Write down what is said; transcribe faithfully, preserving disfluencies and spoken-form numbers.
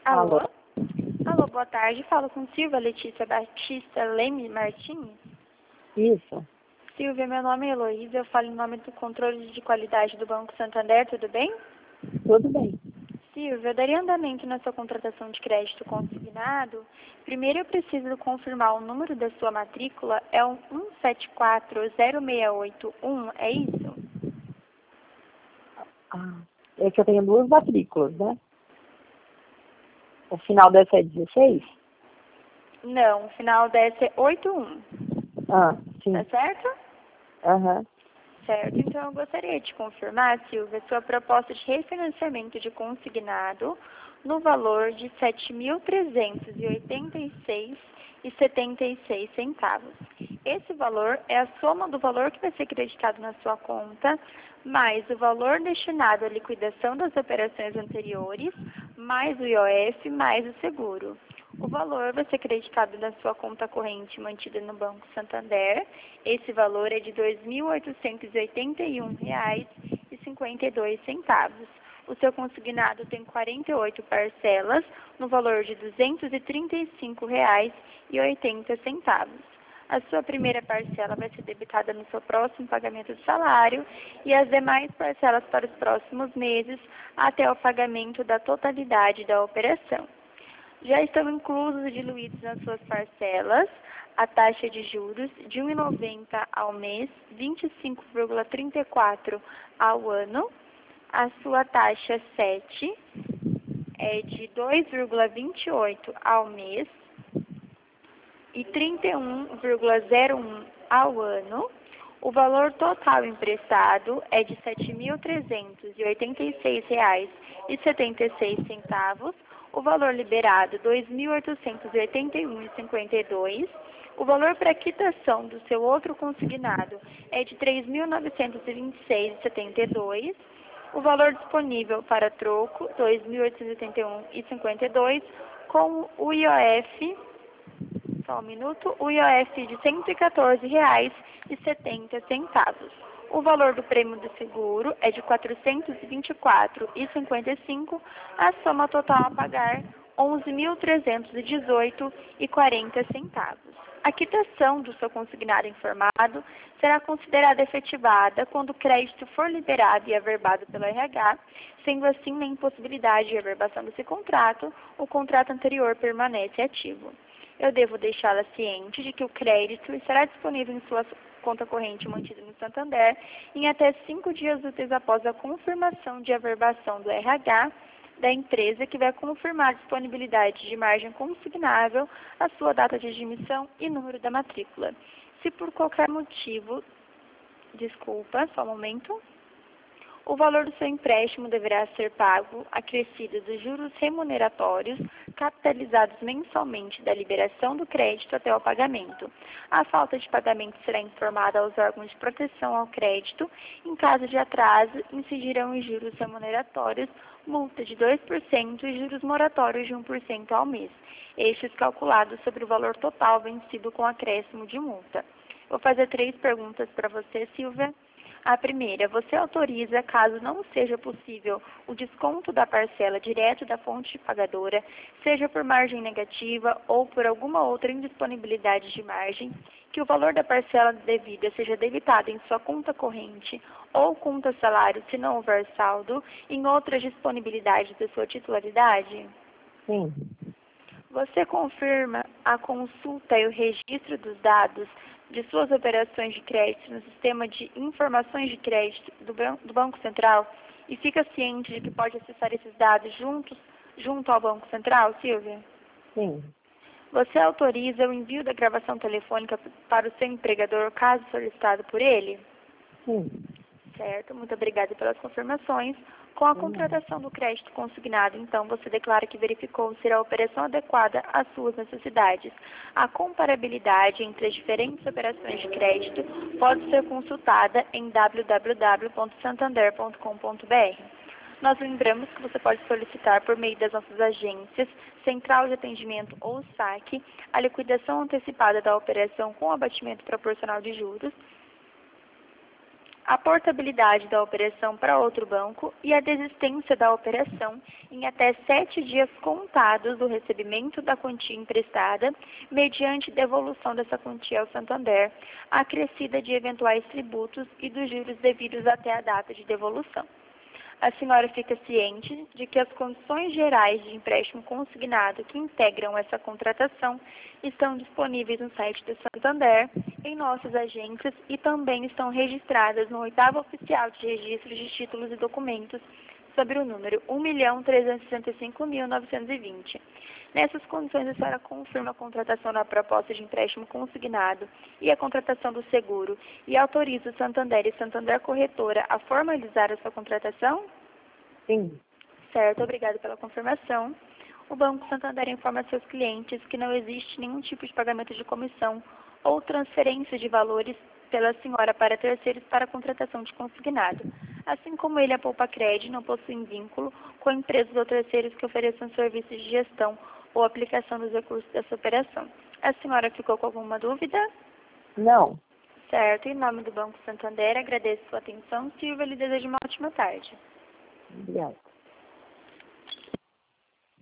Alô? Alô? Alô, boa tarde. Falo com Silvia Letícia Batista Leme Martins. Isso, Silvia, meu nome é Heloísa. Eu falo em nome do controle de qualidade do Banco Santander, tudo bem? tudo bem. Silvia, eu daria andamento na sua contratação de crédito consignado. Primeiro eu preciso confirmar o número da sua matrícula. É o um sete quatro zero seis oito um, é isso? Ah, é que eu tenho duas matrículas, né? O final dessa é dezesseis? Não, o final dessa é oito um. Ah, Tá sim. certo? Aham. Certo, então eu gostaria de confirmar, Silvia, sua proposta de refinanciamento de consignado no valor de sete mil trezentos e oitenta e seis reais e setenta e seis centavos. Esse valor é a soma do valor que vai ser creditado na sua conta, mais o valor destinado à liquidação das operações anteriores, mais o I O F, mais o seguro. O valor vai ser creditado na sua conta corrente mantida no Banco Santander. Esse valor é de dois mil oitocentos e oitenta e um reais e cinquenta e dois centavos. O seu consignado tem quarenta e oito parcelas no valor de duzentos e trinta e cinco reais e oitenta centavos. A sua primeira parcela vai ser debitada no seu próximo pagamento de salário e as demais parcelas para os próximos meses até o pagamento da totalidade da operação. Já estão inclusos e diluídos nas suas parcelas a taxa de juros de um vírgula noventa reais ao mês, vinte e cinco vírgula trinta e quatro reais ao ano. A sua taxa sete é de dois vírgula vinte e oito reais ao mês e trinta e um vírgula zero um reais ao ano. O valor total emprestado é de sete mil trezentos e oitenta e seis reais e setenta e seis centavos. O valor liberado, dois mil oitocentos e oitenta e um reais e cinquenta e dois centavos. O valor para quitação do seu outro consignado é de três mil novecentos e vinte e seis reais e setenta e dois centavos. O valor disponível para troco, dois mil oitocentos e oitenta e um reais e cinquenta e dois centavos, com o I O F, só um minuto, o I O F de cento e quatorze reais e setenta centavos. O valor do prêmio do seguro é de quatrocentos e vinte e quatro reais e cinquenta e cinco centavos. A soma total a pagar, onze mil trezentos e dezoito reais e quarenta centavos. A quitação do seu consignado informado será considerada efetivada quando o crédito for liberado e averbado pelo R H, sendo assim na impossibilidade de averbação desse contrato, o contrato anterior permanece ativo. Eu devo deixá-la ciente de que o crédito estará disponível em sua conta corrente mantida no Santander em até cinco dias úteis após a confirmação de averbação do R H da empresa, que vai confirmar a disponibilidade de margem consignável, a sua data de admissão e número da matrícula. Se por qualquer motivo, desculpa, só um momento, o valor do seu empréstimo deverá ser pago acrescido dos juros remuneratórios capitalizados mensalmente da liberação do crédito até o pagamento. A falta de pagamento será informada aos órgãos de proteção ao crédito. Em caso de atraso, incidirão os juros remuneratórios, multa de dois por cento e juros moratórios de um por cento ao mês, estes calculados sobre o valor total vencido com acréscimo de multa. Vou fazer três perguntas para você, Silvia. A primeira, você autoriza, caso não seja possível, o desconto da parcela direto da fonte pagadora, seja por margem negativa ou por alguma outra indisponibilidade de margem, que o valor da parcela devida seja debitado em sua conta corrente ou conta salário, se não houver saldo, em outras disponibilidades da sua titularidade? Sim. Você confirma a consulta e o registro dos dados de suas operações de crédito no sistema de informações de crédito do, ban do Banco Central e fica ciente de que pode acessar esses dados juntos, junto ao Banco Central, Silvia? Sim. Você autoriza o envio da gravação telefônica para o seu empregador, caso solicitado por ele? Sim. Certo, muito obrigada pelas confirmações. Com a contratação do crédito consignado, então, você declara que verificou ser a operação adequada às suas necessidades. A comparabilidade entre as diferentes operações de crédito pode ser consultada em w w w ponto santander ponto com ponto b r. Nós lembramos que você pode solicitar por meio das nossas agências, central de atendimento ou saque, a liquidação antecipada da operação com abatimento proporcional de juros, a portabilidade da operação para outro banco e a desistência da operação em até sete dias contados do recebimento da quantia emprestada, mediante devolução dessa quantia ao Santander, acrescida de eventuais tributos e dos juros devidos até a data de devolução. A senhora fica ciente de que as condições gerais de empréstimo consignado que integram essa contratação estão disponíveis no site do Santander, em nossas agências e também estão registradas no oitavo Oficial de Registros de Títulos e Documentos, sobre o número um milhão trezentos e sessenta e cinco mil novecentos e vinte. Nessas condições, a senhora confirma a contratação da proposta de empréstimo consignado e a contratação do seguro e autoriza o Santander e Santander Corretora a formalizar a sua contratação? Sim. Certo, obrigada pela confirmação. O Banco Santander informa a seus clientes que não existe nenhum tipo de pagamento de comissão ou transferência de valores pela senhora para terceiros para a contratação de consignado. Assim como ele, a Poupa Cred, não possui vínculo com empresas ou terceiros que ofereçam serviços de gestão ou aplicação dos recursos dessa operação. A senhora ficou com alguma dúvida? Não. Certo. Em nome do Banco Santander, agradeço sua atenção. Silvia, lhe desejo uma ótima tarde. Obrigada.